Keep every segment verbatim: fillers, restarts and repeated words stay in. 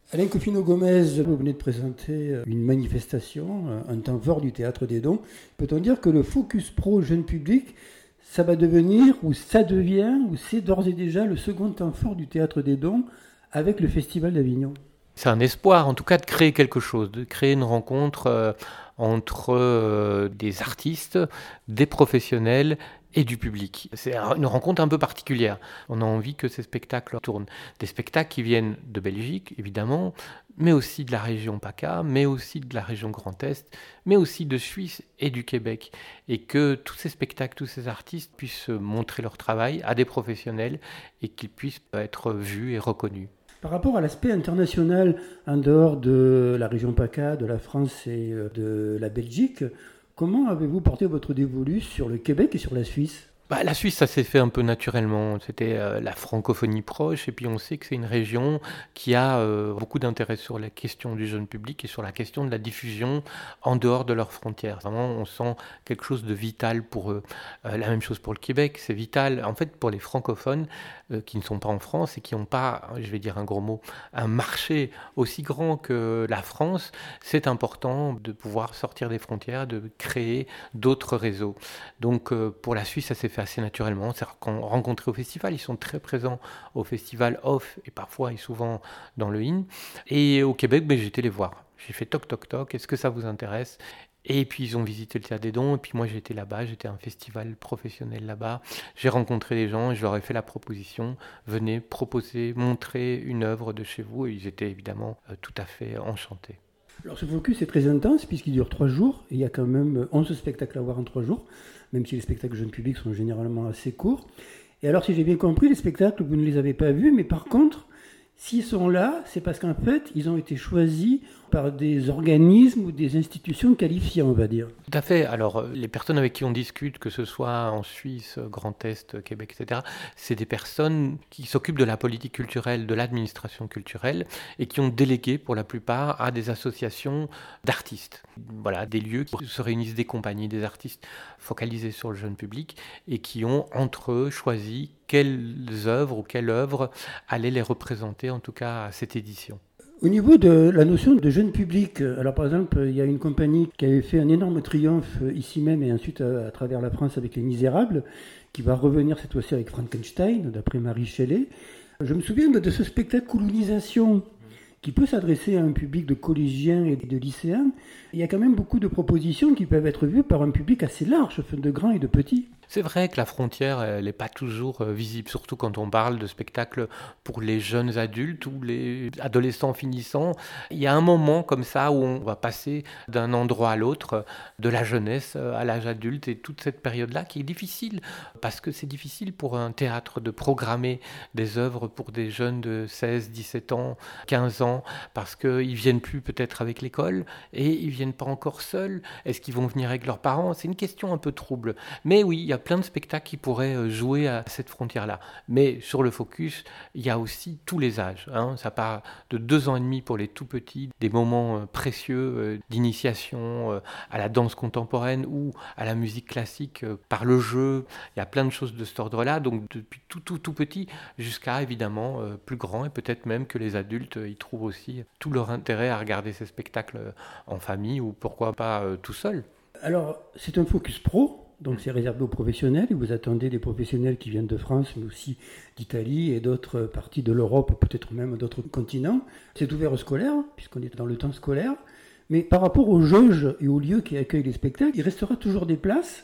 Alain Cofino-Gomez, vous venez de présenter une manifestation, un temps fort du Théâtre des Dons. Peut-on dire que le Focus Pro jeune public, ça va devenir, ou ça devient, ou c'est d'ores et déjà le second temps fort du Théâtre des Dons avec le Festival d'Avignon? C'est un espoir, en tout cas, de créer quelque chose, de créer une rencontre euh, entre euh, des artistes, des professionnels et du public. C'est une rencontre un peu particulière. On a envie que ces spectacles tournent. Des spectacles qui viennent de Belgique, évidemment, mais aussi de la région PACA, mais aussi de la région Grand Est, mais aussi de Suisse et du Québec. Et que tous ces spectacles, tous ces artistes puissent montrer leur travail à des professionnels et qu'ils puissent être vus et reconnus. Par rapport à l'aspect international, en dehors de la région PACA, de la France et de la Belgique, comment avez-vous porté votre dévolu sur le Québec et sur la Suisse ? Bah, la Suisse, ça s'est fait un peu naturellement. C'était euh, la francophonie proche, et puis on sait que c'est une région qui a euh, beaucoup d'intérêt sur la question du jeune public et sur la question de la diffusion en dehors de leurs frontières. Vraiment, on sent quelque chose de vital pour eux. Euh, la même chose pour le Québec, c'est vital. En fait, pour les francophones euh, qui ne sont pas en France et qui n'ont pas, je vais dire un gros mot, un marché aussi grand que la France, c'est important de pouvoir sortir des frontières, de créer d'autres réseaux. Donc, euh, pour la Suisse, ça s'est fait assez naturellement. C'est rencontrés au festival, ils sont très présents au festival off et parfois et souvent dans le in. Et au Québec, ben, j'ai été les voir. J'ai fait toc toc toc, est-ce que ça vous intéresse ? Et puis ils ont visité le Théâtre des Dons, et puis moi j'étais là-bas, j'étais à un festival professionnel là-bas. J'ai rencontré les gens et je leur ai fait la proposition, venez proposer, montrer une œuvre de chez vous, et ils étaient évidemment euh, tout à fait enchantés. Alors ce focus est très intense puisqu'il dure trois jours, et il y a quand même onze spectacles à voir en trois jours, même si les spectacles jeunes publics sont généralement assez courts. Et alors si j'ai bien compris, les spectacles, vous ne les avez pas vus, mais par contre, s'ils sont là, c'est parce qu'en fait, ils ont été choisis par des organismes ou des institutions qualifiées, on va dire. Tout à fait. Alors, les personnes avec qui on discute, que ce soit en Suisse, Grand Est, Québec, et cetera, c'est des personnes qui s'occupent de la politique culturelle, de l'administration culturelle, et qui ont délégué, pour la plupart, à des associations d'artistes. Voilà, des lieux qui se réunissent, des compagnies, des artistes focalisés sur le jeune public, et qui ont, entre eux, choisi quelles œuvres ou quelle œuvre allait les représenter, en tout cas, à cette édition. Au niveau de la notion de jeune public, alors par exemple, il y a une compagnie qui avait fait un énorme triomphe ici même et ensuite à, à travers la France avec Les Misérables, qui va revenir cette fois-ci avec Frankenstein, d'après Marie Shelley. Je me souviens de ce spectacle Colonisation, qui peut s'adresser à un public de collégiens et de lycéens. Il y a quand même beaucoup de propositions qui peuvent être vues par un public assez large, de grands et de petits. C'est vrai que la frontière, elle n'est pas toujours visible, surtout quand on parle de spectacles pour les jeunes adultes ou les adolescents finissants. Il y a un moment comme ça où on va passer d'un endroit à l'autre, de la jeunesse à l'âge adulte, et toute cette période-là qui est difficile, parce que c'est difficile pour un théâtre de programmer des œuvres pour des jeunes de seize, dix-sept ans, quinze ans, parce qu'ils ne viennent plus peut-être avec l'école, et ils ne viennent pas encore seuls. Est-ce qu'ils vont venir avec leurs parents ? C'est une question un peu trouble. Mais oui, il y a plein de spectacles qui pourraient jouer à cette frontière-là. Mais sur le Focus, il y a aussi tous les âges. Hein. Ça part de deux ans et demi pour les tout petits, des moments précieux d'initiation à la danse contemporaine ou à la musique classique par le jeu. Il y a plein de choses de cet ordre-là. Donc depuis tout, tout, tout petit jusqu'à évidemment plus grand, et peut-être même que les adultes y trouvent aussi tout leur intérêt à regarder ces spectacles en famille ou pourquoi pas tout seul. Alors, c'est un Focus Pro. Donc c'est réservé aux professionnels, et vous attendez des professionnels qui viennent de France, mais aussi d'Italie et d'autres parties de l'Europe, peut-être même d'autres continents. C'est ouvert aux scolaires, puisqu'on est dans le temps scolaire. Mais par rapport aux jauges et aux lieux qui accueillent les spectacles, il restera toujours des places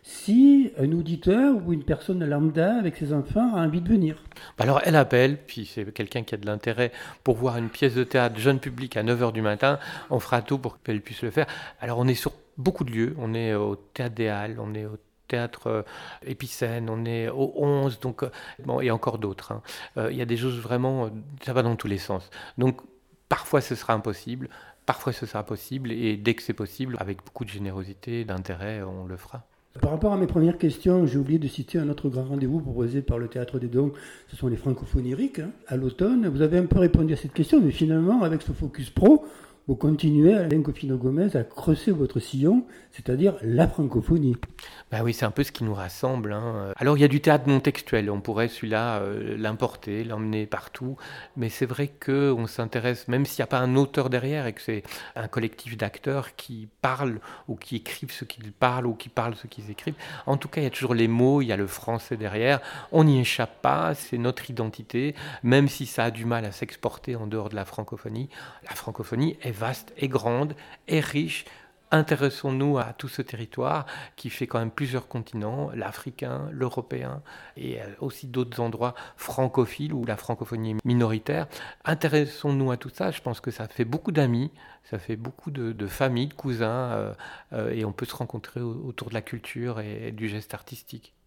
si un auditeur ou une personne lambda avec ses enfants a envie de venir. Alors elle appelle, puis c'est quelqu'un qui a de l'intérêt pour voir une pièce de théâtre jeune public à neuf heures du matin, on fera tout pour qu'elle puisse le faire. Alors on est sur beaucoup de lieux, on est au Théâtre des Halles, on est au Théâtre euh, Épicène, on est au onze, donc, euh, bon, et encore d'autres. Hein. Euh, il y a des choses vraiment, euh, ça va dans tous les sens. Donc parfois ce sera impossible, parfois ce sera possible, et dès que c'est possible, avec beaucoup de générosité, d'intérêt, on le fera. Par rapport à mes premières questions, j'ai oublié de citer un autre grand rendez-vous proposé par le Théâtre des Dons, ce sont les Francophonies Lyriques, hein, à l'automne. Vous avez un peu répondu à cette question, mais finalement, avec ce Focus Pro, vous continuez, Alain Cofino-Gomez, à creuser votre sillon, c'est-à-dire la francophonie. Ben oui, c'est un peu ce qui nous rassemble. Hein. Alors, il y a du théâtre non textuel. On pourrait, celui-là, euh, l'importer, l'emmener partout. Mais c'est vrai qu'on s'intéresse, même s'il n'y a pas un auteur derrière et que c'est un collectif d'acteurs qui parlent ou qui écrivent ce qu'ils parlent ou qui parlent ce qu'ils écrivent. En tout cas, il y a toujours les mots, il y a le français derrière. On n'y échappe pas, c'est notre identité. Même si ça a du mal à s'exporter en dehors de la francophonie, la francophonie est vaste, est grande, est riche. Intéressons-nous à tout ce territoire qui fait quand même plusieurs continents, l'africain, l'européen et aussi d'autres endroits francophiles où la francophonie est minoritaire. Intéressons-nous à tout ça, je pense que ça fait beaucoup d'amis, ça fait beaucoup de, de familles, de cousins euh, euh, et on peut se rencontrer autour de la culture et du geste artistique.